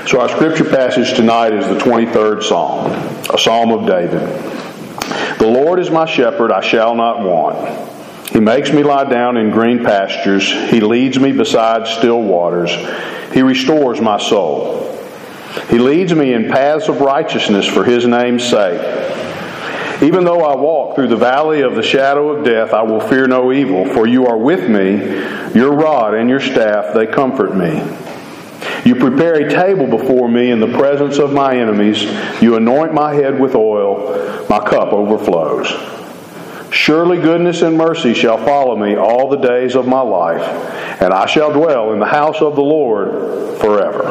So our scripture passage tonight is the 23rd Psalm, a Psalm of David. The Lord is my shepherd, I shall not want. He makes me lie down in green pastures. He leads me beside still waters. He restores my soul. He leads me in paths of righteousness for His name's sake. Even though I walk through the valley of the shadow of death, I will fear no evil, for You are with me. Your rod and Your staff, they comfort me. You prepare a table before me in the presence of my enemies. You anoint my head with oil. My cup overflows. Surely goodness and mercy shall follow me all the days of my life, and I shall dwell in the house of the Lord forever.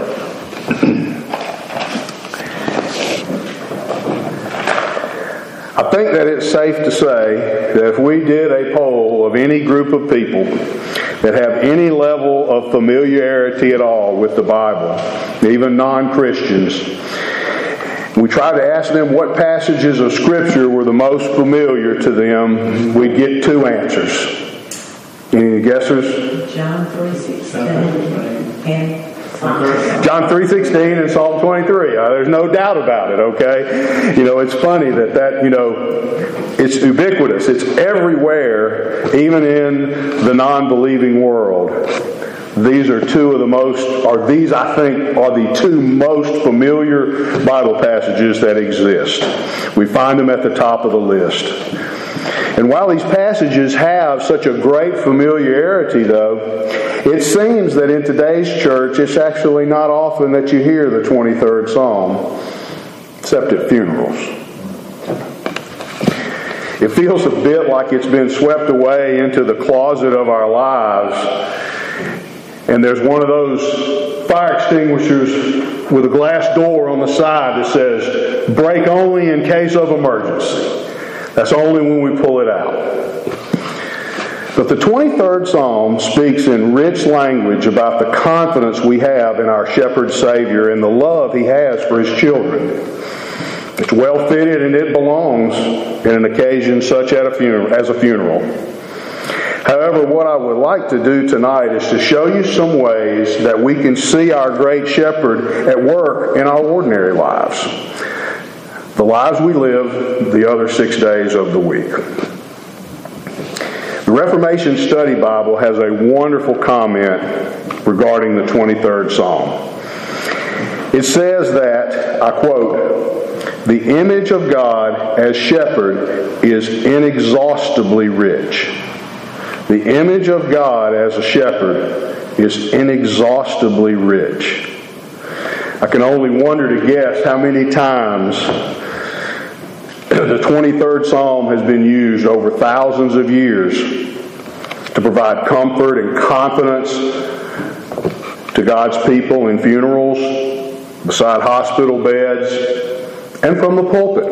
I think that it's safe to say that if we did a poll of any group of people that have any level of familiarity at all with the Bible, even non-Christians, we tried to ask them what passages of Scripture were the most familiar to them, we'd get two answers. Any guessers? John 3:16 and John 3:16 and Psalm 23. There's no doubt about it, okay? It's funny that it's ubiquitous. It's everywhere, even in the non-believing world. These are these I think are the two most familiar Bible passages that exist. We find them at the top of the list. And while these passages have such a great familiarity, though, it seems that in today's church, it's actually not often that you hear the 23rd Psalm, except at funerals. It feels a bit like it's been swept away into the closet of our lives, and there's one of those fire extinguishers with a glass door on the side that says, "Break only in case of emergency." That's only when we pull it out. But the 23rd Psalm speaks in rich language about the confidence we have in our Shepherd Savior and the love He has for His children. It's well fitted and it belongs in an occasion such as a funeral. However, what I would like to do tonight is to show you some ways that we can see our great Shepherd at work in our ordinary lives. The lives we live the other 6 days of the week. The Reformation Study Bible has a wonderful comment regarding the 23rd Psalm. It says that, I quote, "The image of God as shepherd is inexhaustibly rich." The image of God as a shepherd is inexhaustibly rich. I can only wonder to guess how many times the 23rd Psalm has been used over thousands of years to provide comfort and confidence to God's people in funerals, beside hospital beds, and from the pulpit.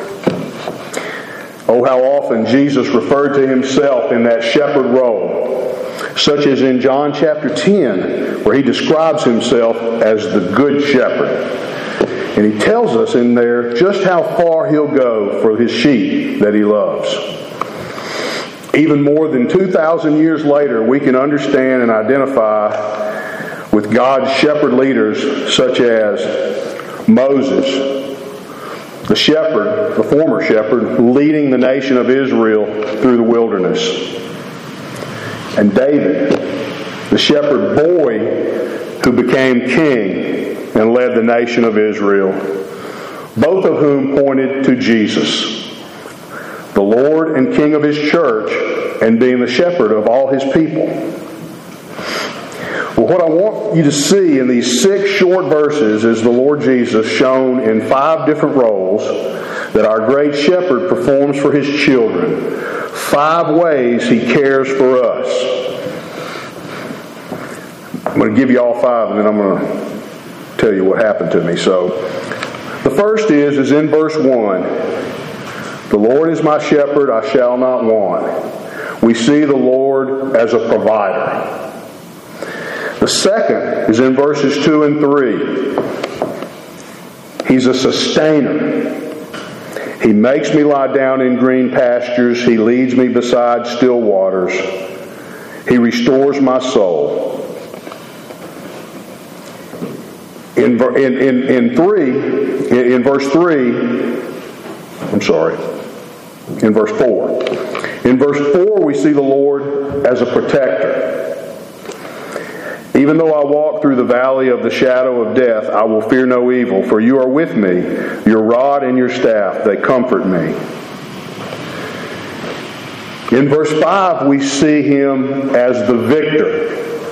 Oh, how often Jesus referred to Himself in that shepherd role, such as in John chapter 10, where He describes Himself as the Good Shepherd. And He tells us in there just how far He'll go for His sheep that He loves. Even more than 2,000 years later, we can understand and identify with God's shepherd leaders such as Moses, the shepherd, the former shepherd, leading the nation of Israel through the wilderness. And David, the shepherd boy who became king and led the nation of Israel, both of whom pointed to Jesus, the Lord and King of His church, and being the shepherd of all His people. Well, what I want you to see in these 6 short verses is the Lord Jesus shown in 5 different roles that our great shepherd performs for His children. 5 ways He cares for us. I'm going to give you all 5 and then I'm going to tell you what happened to me. So, the first is in verse 1. The Lord is my shepherd, I shall not want. We see the Lord as a provider. The second is in verses 2 and 3. He's a sustainer. He makes me lie down in green pastures. He leads me beside still waters. He restores my soul. In verse 4. In verse 4, we see the Lord as a protector. Even though I walk through the valley of the shadow of death, I will fear no evil, for you are with me. Your rod and your staff, they comfort me. In verse 5, we see Him as the victor.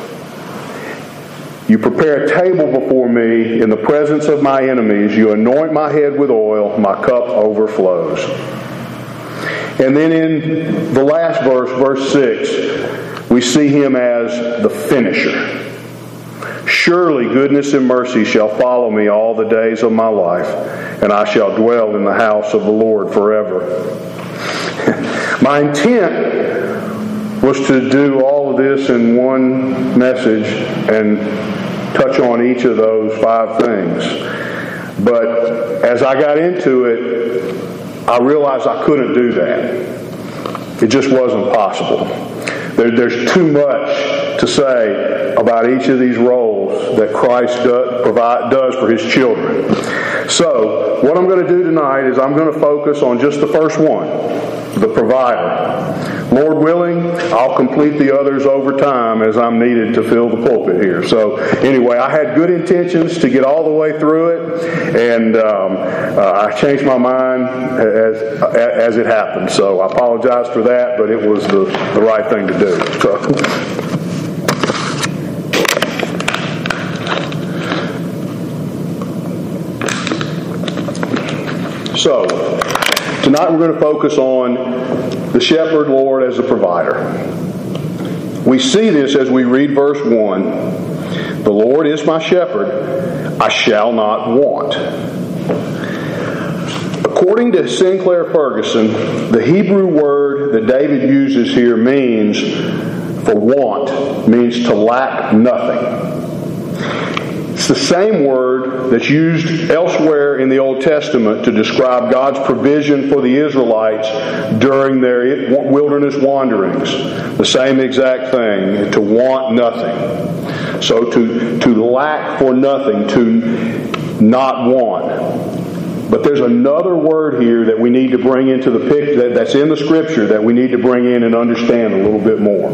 You prepare a table before me in the presence of my enemies. You anoint my head with oil. My cup overflows. And then in the last verse, verse 6, we see Him as the finisher. Surely goodness and mercy shall follow me all the days of my life, and I shall dwell in the house of the Lord forever. My intent was to do all of this in one message and touch on each of those 5 things. But as I got into it, I realized I couldn't do that. It just wasn't possible. There's too much to say about each of these roles that Christ does for His children. So, what I'm going to do tonight is I'm going to focus on just the first one, the provider. Lord willing, I'll complete the others over time as I'm needed to fill the pulpit here. So anyway, I had good intentions to get all the way through it, and I changed my mind as it happened. So I apologize for that, but it was the right thing to do. So tonight we're going to focus on the shepherd, Lord, as a provider. We see this as we read verse 1. The Lord is my shepherd, I shall not want. According to Sinclair Ferguson, the Hebrew word that David uses here means to lack nothing. It's the same word that's used elsewhere in the Old Testament to describe God's provision for the Israelites during their wilderness wanderings. The same exact thing, to want nothing. So to lack for nothing, to not want. But there's another word here that we need to bring into the picture, that's in the Scripture, that we need to bring in and understand a little bit more.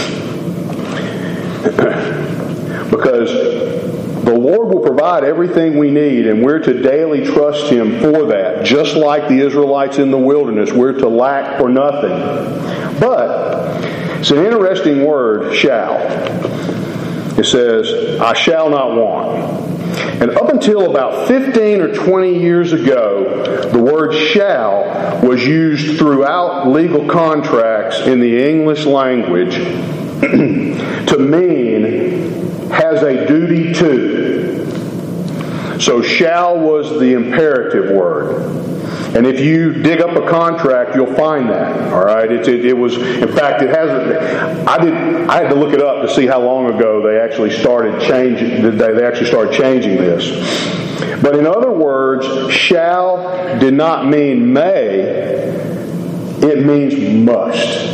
Because the Lord will provide everything we need, and we're to daily trust Him for that. Just like the Israelites in the wilderness, we're to lack for nothing. But it's an interesting word, shall. It says, I shall not want. And up until about 15 or 20 years ago, the word shall was used throughout legal contracts in the English language to mean has a duty to. So shall was the imperative word. And if you dig up a contract, you'll find that. All right, it was. In fact, it hasn't. I had to look it up to see how long ago they actually started changing. They actually started changing this. But in other words, shall did not mean may. It means must.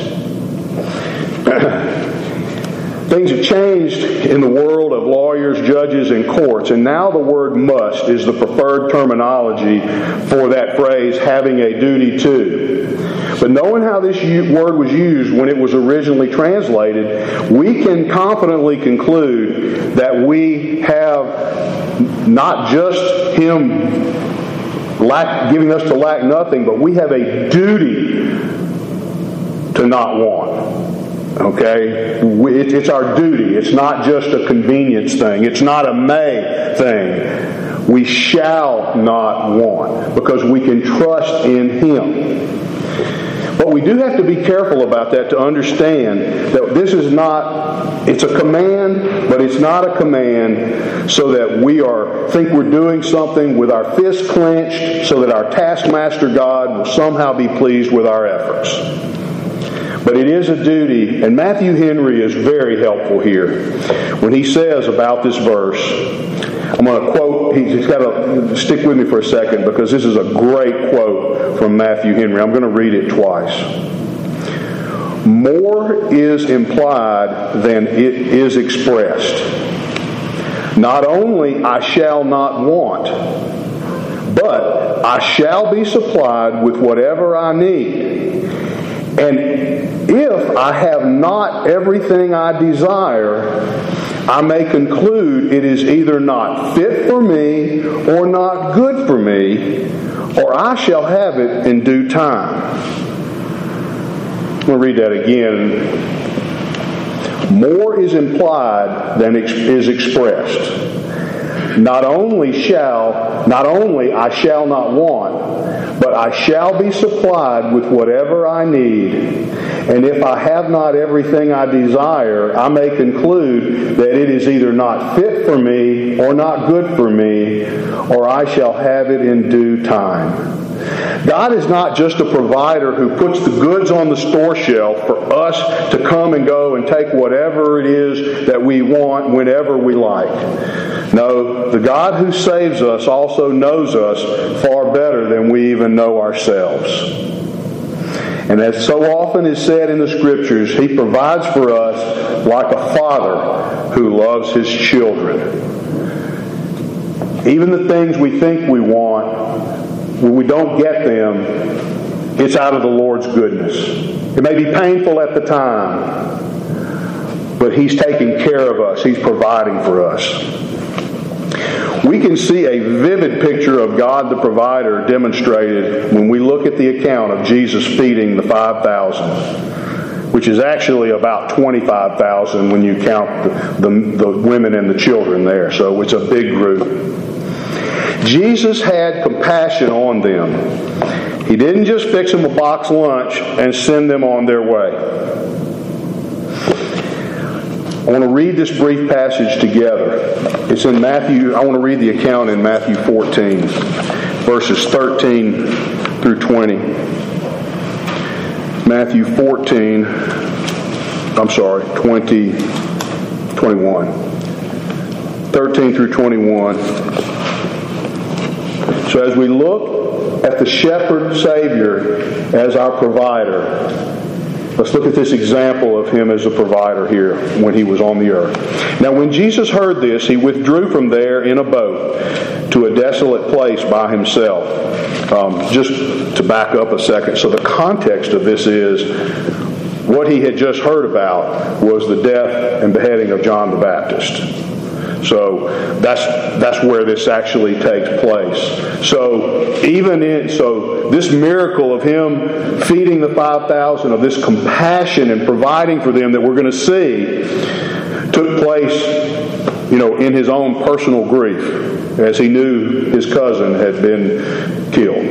Things have changed in the world of lawyers, judges, and courts, and now the word must is the preferred terminology for that phrase, having a duty to. But knowing how this word was used when it was originally translated, we can confidently conclude that we have not just Him giving us to lack nothing, but we have a duty to not want. Okay? It's our duty. It's not just a convenience thing. It's not a may thing. We shall not want because we can trust in Him. But we do have to be careful about that to understand that this is not, it's a command, but it's not a command so that we think we're doing something with our fists clenched so that our taskmaster God will somehow be pleased with our efforts. But it is a duty, and Matthew Henry is very helpful here when he says about this verse. I'm going to quote, he's got to stick with me for a second because this is a great quote from Matthew Henry. I'm going to read it twice. More is implied than it is expressed. Not only I shall not want, but I shall be supplied with whatever I need. And if I have not everything I desire, I may conclude it is either not fit for me or not good for me, or I shall have it in due time. I'm going to read that again. More is implied than is expressed. Not only I shall not want, but I shall be supplied with whatever I need. And if I have not everything I desire, I may conclude that it is either not fit for me or not good for me, or I shall have it in due time. God is not just a provider who puts the goods on the store shelf for us to come and go and take whatever it is that we want whenever we like. No, the God who saves us also knows us far better than we even know ourselves. And as so often is said in the Scriptures, He provides for us like a father who loves his children. Even the things we think we want, when we don't get them, it's out of the Lord's goodness. It may be painful at the time, but He's taking care of us. He's providing for us. We can see a vivid picture of God the provider demonstrated when we look at the account of Jesus feeding the 5,000, which is actually about 25,000 when you count the women and the children there. So it's a big group. Jesus had compassion on them. He didn't just fix them a box lunch and send them on their way. I want to read this brief passage together. It's in Matthew. I want to read the account in Matthew 14, verses 13 through 20. Matthew 14, 21. 13 through 21. So as we look at the shepherd Savior as our provider, let's look at this example of Him as a provider here when He was on the earth. Now when Jesus heard this, He withdrew from there in a boat to a desolate place by Himself. Just to back up a second, so the context of this is what He had just heard about was the death and beheading of John the Baptist. So that's where this actually takes place. So this miracle of Him feeding the 5,000, of this compassion and providing for them that we're going to see, took place, in His own personal grief, as He knew His cousin had been killed.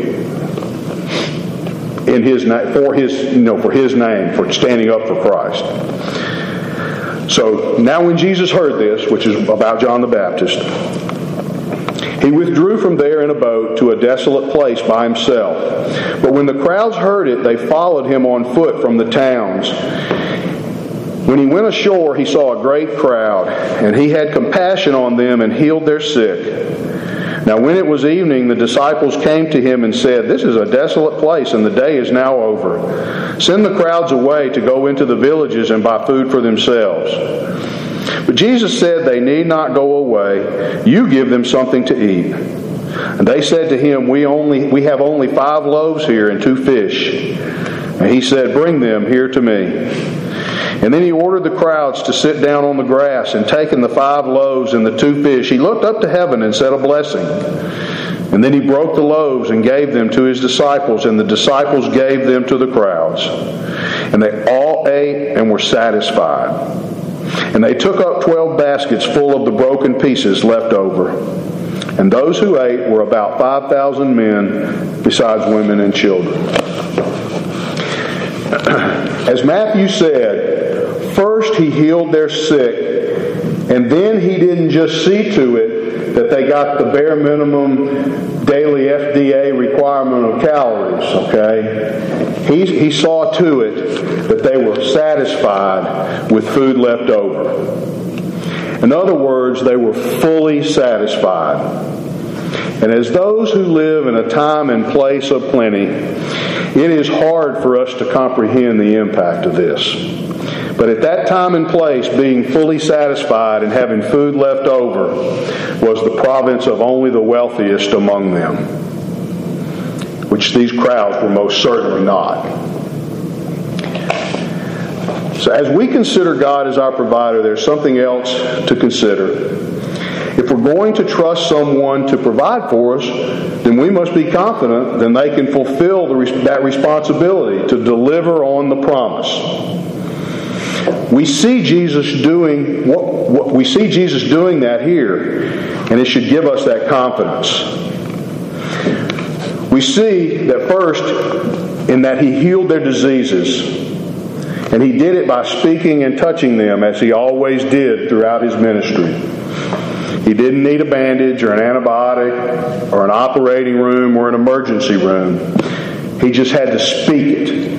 In His name, for His name, for standing up for Christ. So now when Jesus heard this, which is about John the Baptist, He withdrew from there in a boat to a desolate place by Himself. But when the crowds heard it, they followed Him on foot from the towns. When He went ashore, He saw a great crowd, and He had compassion on them and healed their sick. Now when it was evening, the disciples came to Him and said, "This is a desolate place, and the day is now over. Send the crowds away to go into the villages and buy food for themselves." But Jesus said they need not go away. You give them something to eat. And they said to Him, We have only 5 loaves here and 2 fish. And He said, "Bring them here to me." And then He ordered the crowds to sit down on the grass, and taking the 5 loaves and the 2 fish, He looked up to heaven and said a blessing. And then He broke the loaves and gave them to His disciples, and the disciples gave them to the crowds. And they all ate and were satisfied. And they took up 12 baskets full of the broken pieces left over. And those who ate were about 5,000 men, besides women and children. As Matthew said, first He healed their sick, and then He didn't just see to it that they got the bare minimum daily FDA requirement of calories, okay? He saw to it that they were satisfied with food left over. In other words, they were fully satisfied. And as those who live in a time and place of plenty, it is hard for us to comprehend the impact of this. But at that time and place, being fully satisfied and having food left over was the province of only the wealthiest among them, which these crowds were most certainly not. So as we consider God as our provider, there's something else to consider. If we're going to trust someone to provide for us, then we must be confident that they can fulfill that responsibility to deliver on the promise. We see Jesus doing we see Jesus doing that here, and it should give us that confidence. We see that first in that He healed their diseases, and He did it by speaking and touching them as He always did throughout His ministry. He didn't need a bandage or an antibiotic or an operating room or an emergency room. He just had to speak it.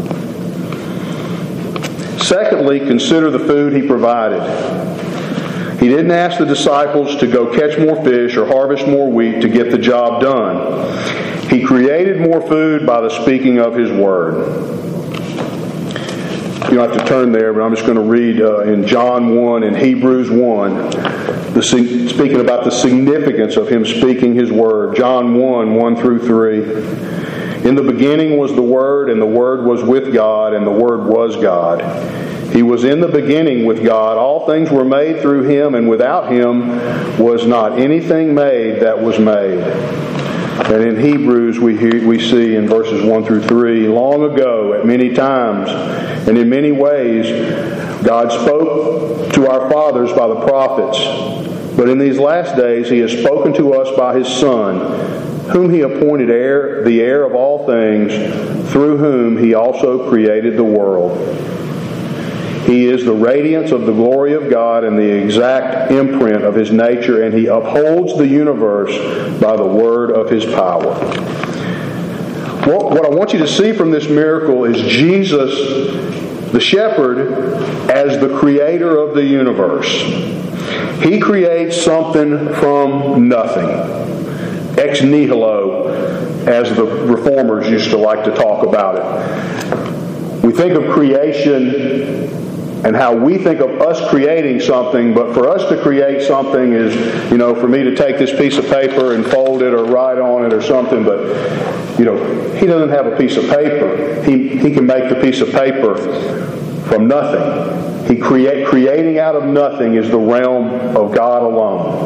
Secondly, consider the food He provided. He didn't ask the disciples to go catch more fish or harvest more wheat to get the job done. He created more food by the speaking of His Word. You don't have to turn there, but I'm just going to read in John 1 and Hebrews 1, speaking about the significance of Him speaking His Word. John 1, 1 through 3. In the beginning was the Word, and the Word was with God, and the Word was God. He was in the beginning with God. All things were made through Him, and without Him was not anything made that was made. And in Hebrews we see in verses 1 through 3, long ago, at many times, and in many ways, God spoke to our fathers by the prophets. But in these last days He has spoken to us by His Son, whom He appointed the heir of all things, through whom He also created the world. He is the radiance of the glory of God and the exact imprint of His nature, and He upholds the universe by the word of His power. What I want you to see from this miracle is Jesus, the shepherd, as the creator of the universe. He creates something from nothing. Ex nihilo, as the reformers used to like to talk about it. We think of creation and how we think of us creating something, but for us to create something is, for me to take this piece of paper and fold it or write on it or something, but, He doesn't have a piece of paper. He can make the piece of paper from nothing. Creating out of nothing is the realm of God alone.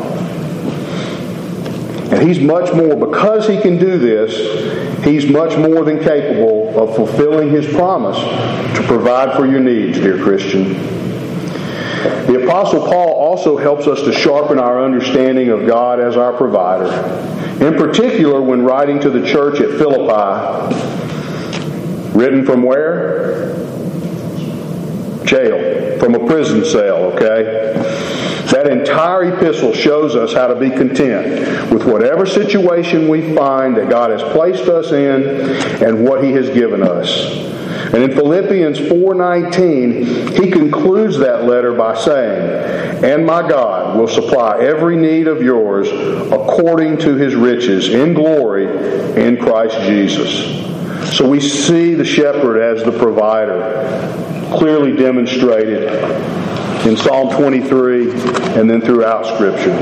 And He's much more, because He can do this, He's much more than capable of fulfilling His promise to provide for your needs, dear Christian. The Apostle Paul also helps us to sharpen our understanding of God as our provider. In particular, when writing to the church at Philippi, written from where? Jail. From a prison cell, okay? That entire epistle shows us how to be content with whatever situation we find that God has placed us in and what He has given us. And in Philippians 4:19, he concludes that letter by saying, "And my God will supply every need of yours according to His riches in glory in Christ Jesus." So we see the shepherd as the provider, clearly demonstrated in Psalm 23 and then throughout Scripture.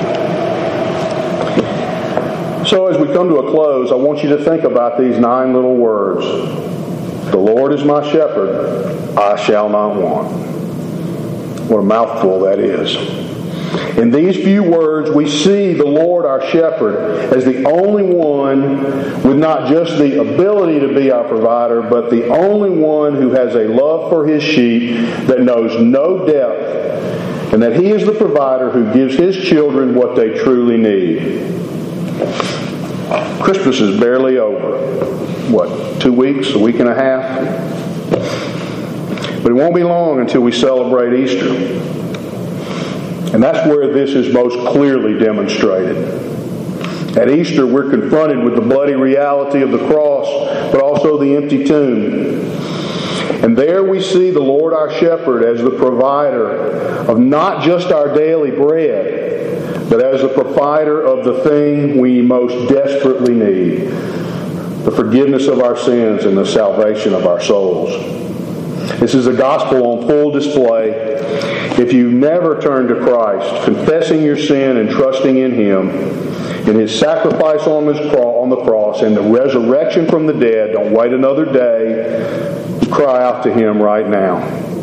So as we come to a close, I want you to think about these 9 little words. The Lord is my shepherd, I shall not want. What a mouthful that is. In these few words, we see the Lord, our shepherd, as the only one with not just the ability to be our provider, but the only one who has a love for His sheep that knows no depth, and that He is the provider who gives His children what they truly need. Christmas is barely over. 2 weeks, a week and a half? But it won't be long until we celebrate Easter. And that's where this is most clearly demonstrated. At Easter, we're confronted with the bloody reality of the cross, but also the empty tomb. And there we see the Lord our shepherd as the provider of not just our daily bread, but as the provider of the thing we most desperately need, the forgiveness of our sins and the salvation of our souls. This is the gospel on full display. If you've never turned to Christ, confessing your sin and trusting in Him, in His sacrifice on the cross and the resurrection from the dead, don't wait another day. Cry out to Him right now.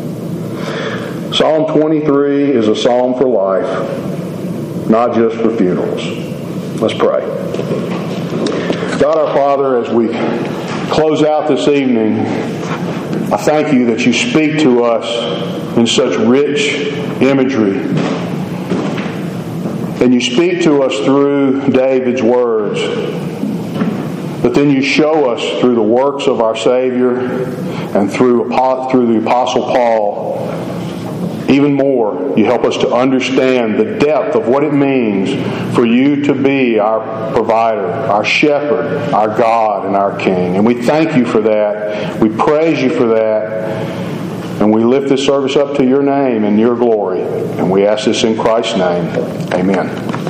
Psalm 23 is a psalm for life, not just for funerals. Let's pray. God our Father, as we close out this evening, I thank You that You speak to us in such rich imagery. And You speak to us through David's words. But then You show us through the works of our Savior and through the Apostle Paul. Even more, You help us to understand the depth of what it means for You to be our provider, our shepherd, our God, and our King. And we thank You for that. We praise You for that. And we lift this service up to Your name and Your glory. And we ask this in Christ's name. Amen.